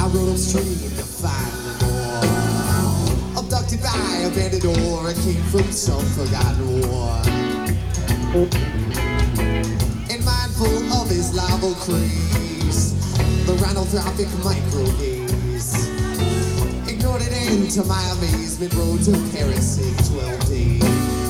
rode upstream to find Lenore. Abducted by a bandit or I came from some forgotten war. And mindful of his lava craze, the rhinotropic microgaze ignored it, and to my amazement rode to Paris in 12 days.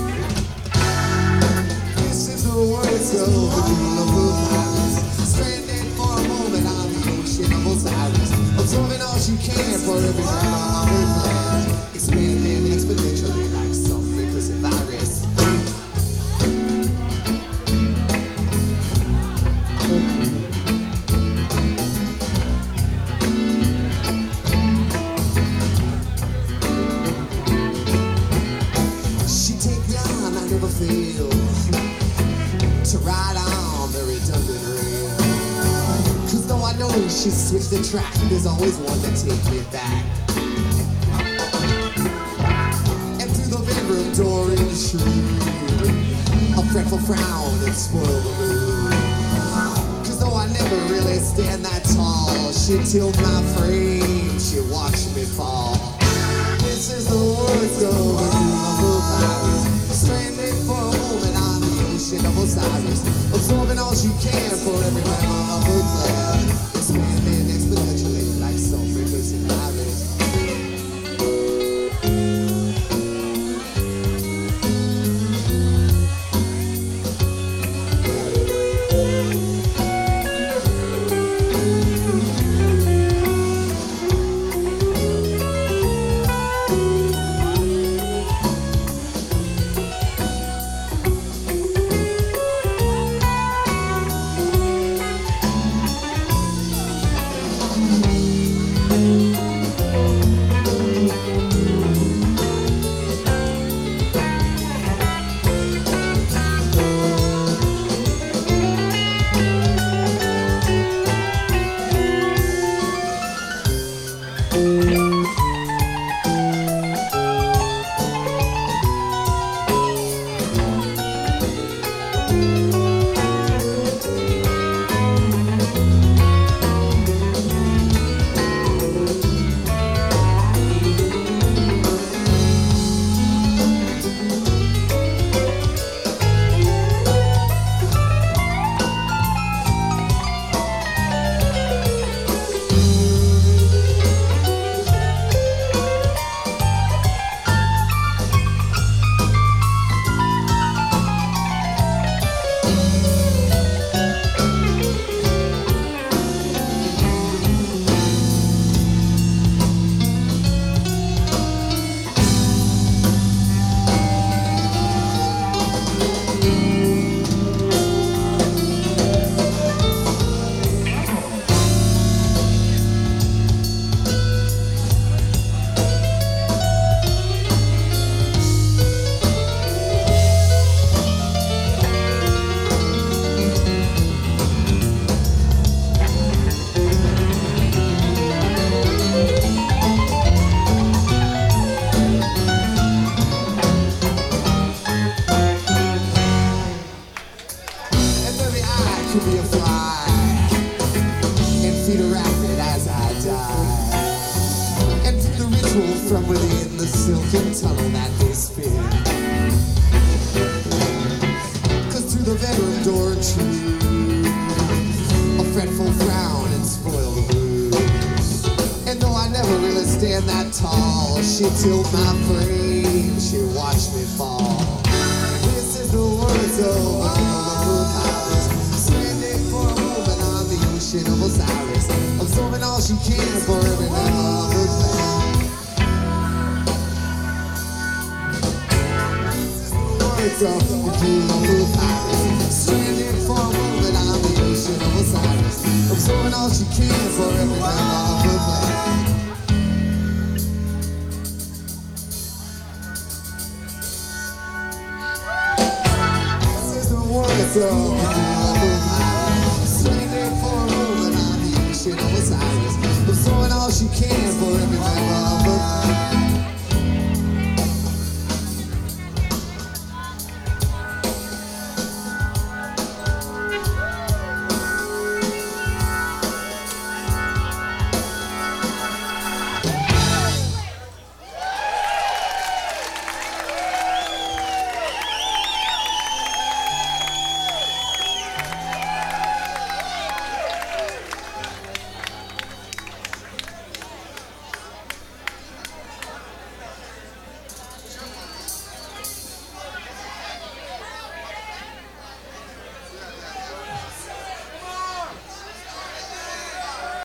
This is the words of the beautiful Paris, stranded for a moment on the ocean of Osiris, absorbing all she can for every time on her plan, expanding exponentially like some reckless virus. To ride on the redundant rail, 'cause though I know she switched the track, there's always one to take me back. And through the bedroom door intrude a fretful frown and spoil the mood, 'cause though I never really stand that tall, she tilt my frame, she watched me fall. This is the words of a beautiful Paris, stranded for a moment on the ocean of Osiris, absorbing all she can for every member of her clan, expanding exponentially like some recursive virus. Could be a fly and feed a rapid as I die, and through the ritual from within the silken tunnel that they spin, 'cause through the bedroom door intrude a fretful frown and spoil the blues. And though I never really stand that tall, she tilt my frame, she watched me fall. This is the words of a beautiful Paris, of Osiris, absorbing all she can for every member of her clan. Words of the beautiful Paris, stranded for a moment on the ocean of Osiris, absorbing all she can for every member of her clan. This is the words of